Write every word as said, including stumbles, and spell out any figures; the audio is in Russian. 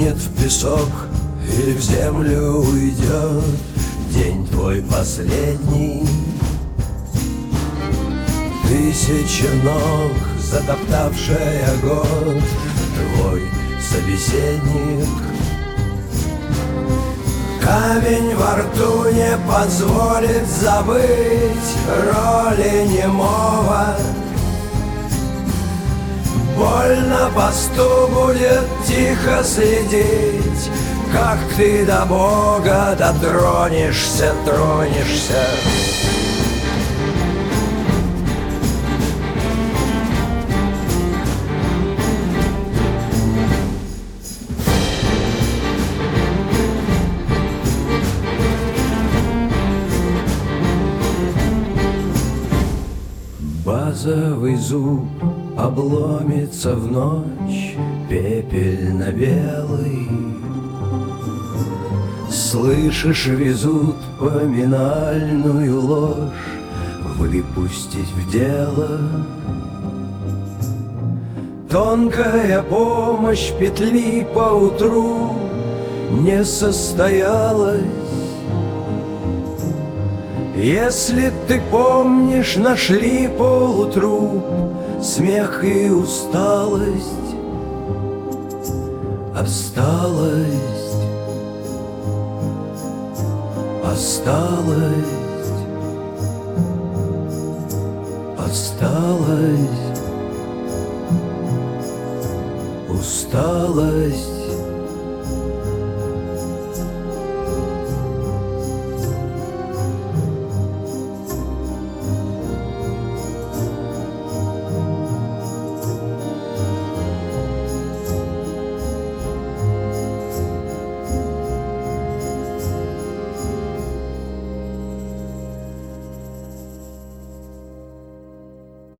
канет в песок или в землю уйдет день твой последний. Тысяча ног, затоптавшая год, твой собеседник. Камень во рту не позволит забыть роли немого. Боль на посту будет тихо следить, как ты до Бога дотронешься, тронешься. Базовый зуб обломится в ночь, пепельно белый. Слышишь, везут поминальную ложь выпустить в дело. Тонкая помощь петли поутру не состоялась. Если ты помнишь, нашли полутруп, смех и усталость, осталость, осталость, осталость, усталость.